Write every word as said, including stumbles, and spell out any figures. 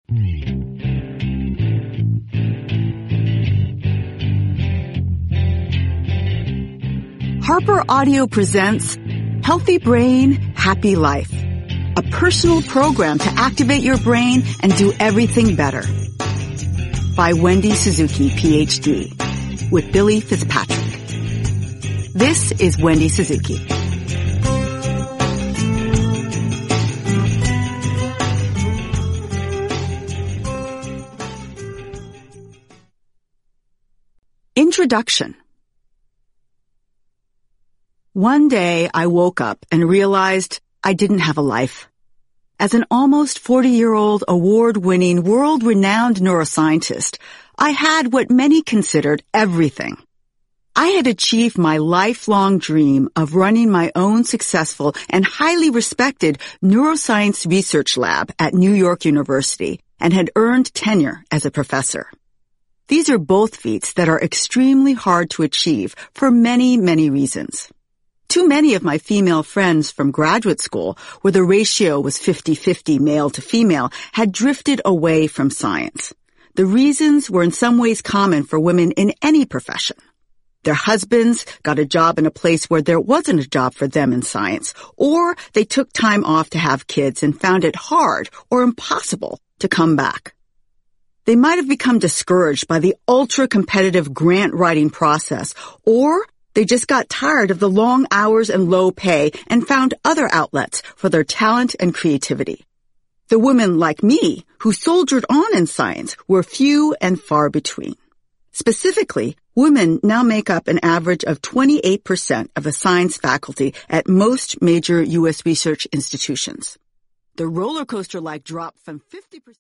Harper Audio presents Healthy Brain, Happy Life, a personal program to activate your brain and do everything better. By Wendy Suzuki, P H D, with Billy Fitzpatrick. This is Wendy Suzuki. Introduction. One day I woke up and realized I didn't have a life. As an almost forty-year-old award-winning, world-renowned neuroscientist, I had what many considered everything. I had achieved my lifelong dream of running my own successful and highly respected neuroscience research lab at New York University and had earned tenure as a professor. These are both feats that are extremely hard to achieve for many, many reasons. Too many of my female friends from graduate school, where the ratio was fifty-fifty male to female, had drifted away from science. The reasons were in some ways common for women in any profession. Their husbands got a job in a place where there wasn't a job for them in science, or they took time off to have kids and found it hard or impossible to come back. They might have become discouraged by the ultra-competitive grant writing process, or they just got tired of the long hours and low pay and found other outlets for their talent and creativity. The women like me who soldiered on in science were few and far between. Specifically, women now make up an average of twenty-eight percent of the science faculty at most major U S research institutions. The roller coaster-like drop from fifty percent